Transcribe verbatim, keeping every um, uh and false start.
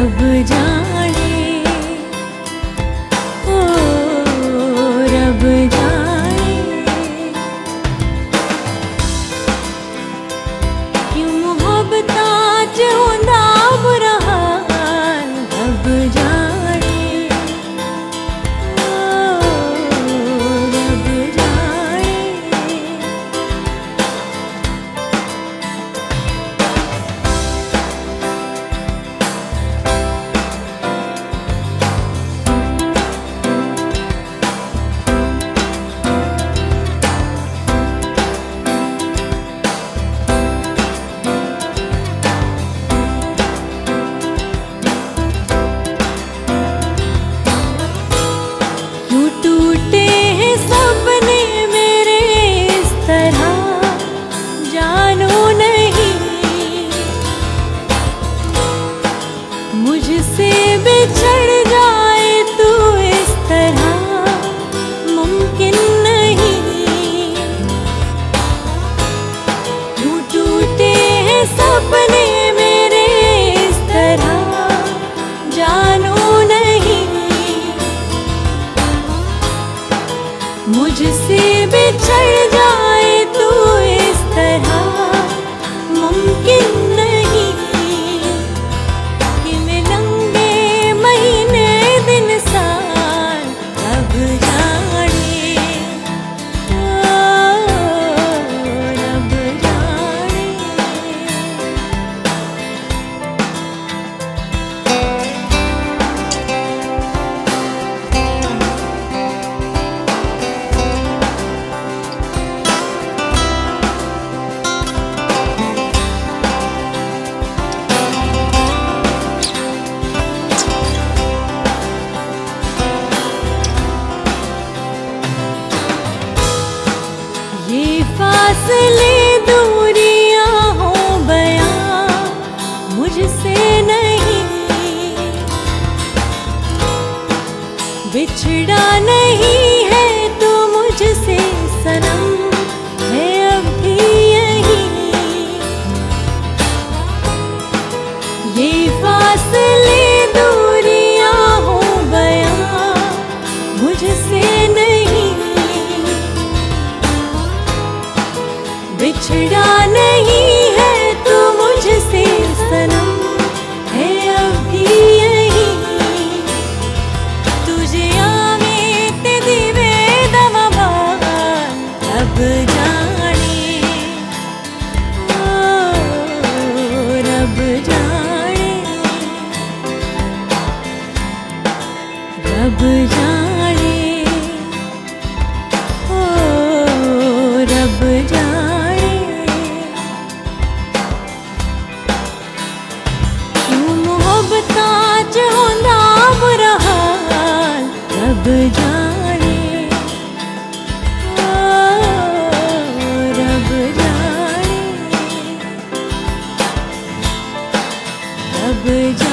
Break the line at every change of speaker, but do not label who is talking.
रब जाने, ओ रब जाने, क्यों मोहब्बतां च होंदा बुरा हाल, रब जाने, ओ रब जाने। टूटे हैं सपने मेरे इस तरह, जानो नहीं मुझसे बिछड़ जाए तू इस तरह, मुमकिन नहीं। क्यों टूटे हैं सपने मेरे इस तरह, जानो नहीं मुझसे बिछड़ जाए तू इस तरह, मुमकिन नहीं कि मिलेंगे महीने दिन साल, रब जाने, ओ रब जाने। ये फासले दूरियां हो बयां मुझसे नहीं, बिछड़ा नहीं है तू मुझसे सनम, है अब भी यही। ये फासले दूरियां हो बयां मुझसे नहीं, बिछड़ा नहीं है तू मुझसे सनम, है अब भी यही। तुझे आवे ते दिवे दवा बाल, रब जाने, ओ रब जाने, रब जाने, ओ रब जाने। क्यों मोहब्बतां च होंदा बुरा हाल, रब जाने, ओ रब जाने, रब जाने।